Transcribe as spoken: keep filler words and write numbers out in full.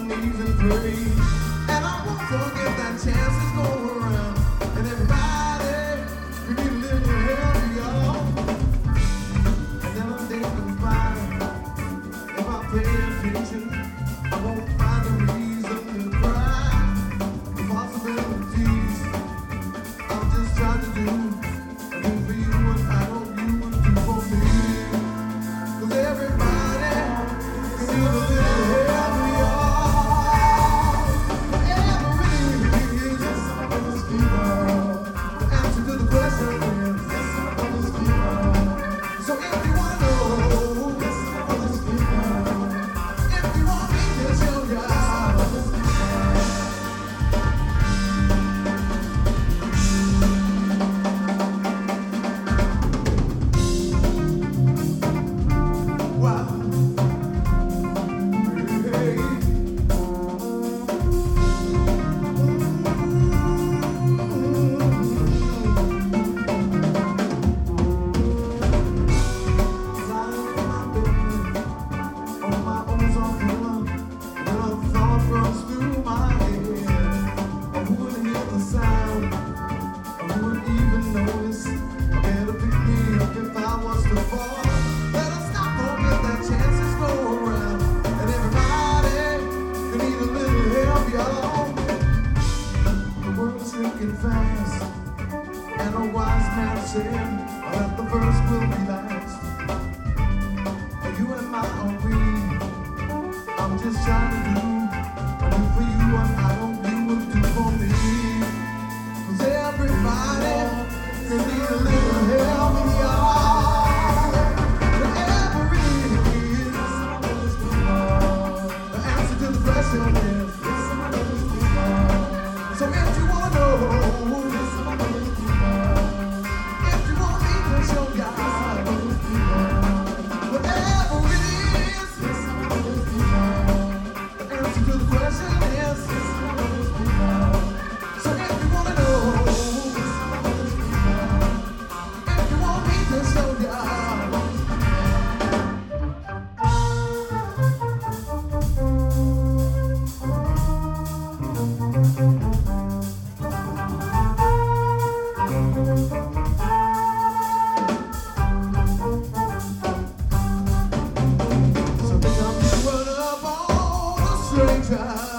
knees and pray. And I won't forget that chance is going around. And everybody, we need a little help, y'all. And then I think goodbye. If I pay attention, I won't find a reason to cry. The possibilities I'm just trying to do. I do for you what I hope you would do for me. 'Cause everybody can need a little help, y'all. Whatever it is, the answer to the question is, so if you wanna know, if you want me to show you, wow, hey, on my own soft pillow, when a thought runs through my head, I wouldn't hear the sound, I wouldn't even notice. I better pick me up if I was to fall. Better stop, forget that chances go around. And everybody can need a little help, y'all. The world's shrinking fast, and a wise man said that the first will be last. And you and I are we. I'm just trying to do, I do for you what I hope you will do for me. 'Cause everybody can need a little help, y'all. Whatever it is, the answer to the question is, so if you wanna know, if you want me to show you, whatever it is, the answer to the question is, so if you wanna know, if you want me to show you. So think I'm giving up on a stranger.